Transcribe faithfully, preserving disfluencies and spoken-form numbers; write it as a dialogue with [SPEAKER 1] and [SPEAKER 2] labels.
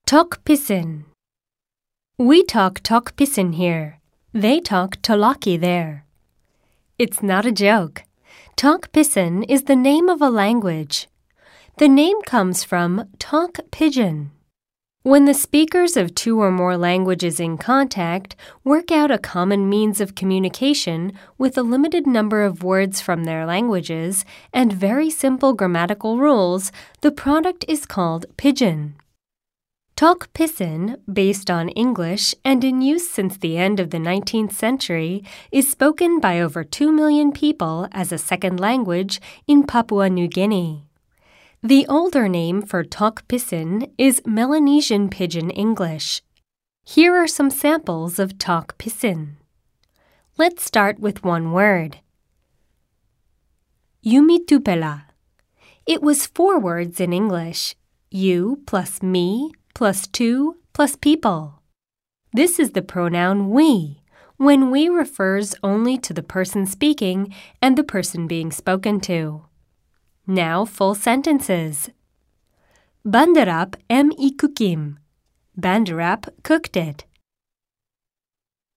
[SPEAKER 1] Tok Pisin. We talk Tok Pisin here. They talk Tolaki there. It's not a joke. Tok Pisin is the name of a language. The name comes from Tok Pigeon. When the speakers of two or more languages in contact work out a common means of communication with a limited number of words from their languages and very simple grammatical rules, the product is called pidgin. Tok Pisin, based on English and in use since the end of the nineteenth century, is spoken by over two million people as a second language in Papua New Guinea. The older name for Tok Pisin is Melanesian Pidgin English. Here are some samples of Tok Pisin. Let's start with one word. Yumitupela. It was four words in English. You plus me plus two plus people. This is the pronoun we, when we refers only to the person speaking and the person being spoken to. Now full sentences. Bandarap em ikukim. Bandarap cooked it.